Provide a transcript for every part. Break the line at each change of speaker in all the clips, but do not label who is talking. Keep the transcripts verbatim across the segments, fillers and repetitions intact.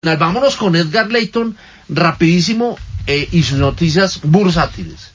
Vámonos con Edgar Leyton, rapidísimo, eh, y sus noticias bursátiles.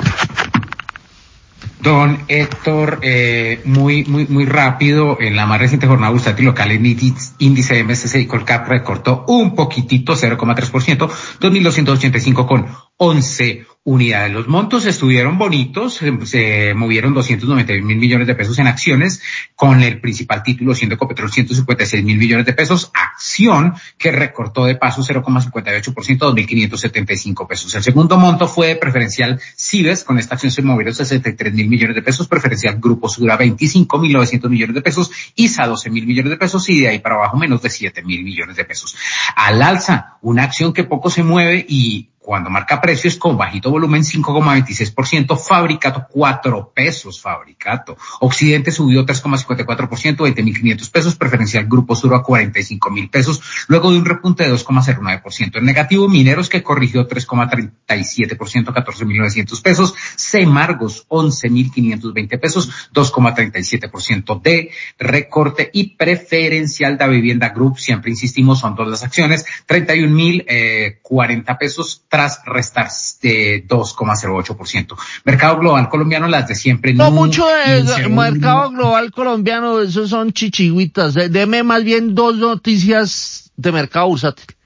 Don Héctor, eh, muy, muy, muy rápido, en la más reciente jornada bursátil local, el índice M S C I Colcap recortó un poquitito, cero coma tres por ciento, dos mil doscientos ochenta y cinco con once unidades. Los montos estuvieron bonitos, se, se movieron doscientos noventa y un mil millones de pesos en acciones, con el principal título siendo Ecopetrol ciento cincuenta y seis mil millones de pesos, acción que recortó de paso cero coma cincuenta y ocho por ciento, dos mil quinientos setenta y cinco pesos. El segundo monto fue preferencial Cibes, con esta acción se movieron sesenta y tres mil millones de pesos, preferencial Grupo Sura veinticinco mil novecientos millones de pesos, I S A doce mil millones de pesos y de ahí para abajo menos de siete mil millones de pesos. Al alza, una acción que poco se mueve y cuando marca precios con bajito volumen, cinco coma veintiséis por ciento, Fabricato, cuatro pesos, Fabricato. Occidente subió tres coma cincuenta y cuatro por ciento, veinte mil quinientos pesos, preferencial Grupo Suro a cuarenta y cinco mil pesos, luego de un repunte de dos coma cero nueve por ciento. En negativo, Mineros, que corrigió tres coma treinta y siete por ciento, catorce mil novecientos pesos, Semargos, once mil quinientos veinte pesos, dos coma treinta y siete por ciento de recorte, y preferencial Da Vivienda Group, siempre insistimos, son todas las acciones, treinta y un mil cuarenta pesos, tras restar de dos coma cero ocho por ciento. Mercado global colombiano, las de siempre.
No, mucho de mercado global colombiano, esos son chichigüitas. Deme más bien dos noticias de mercado bursátil.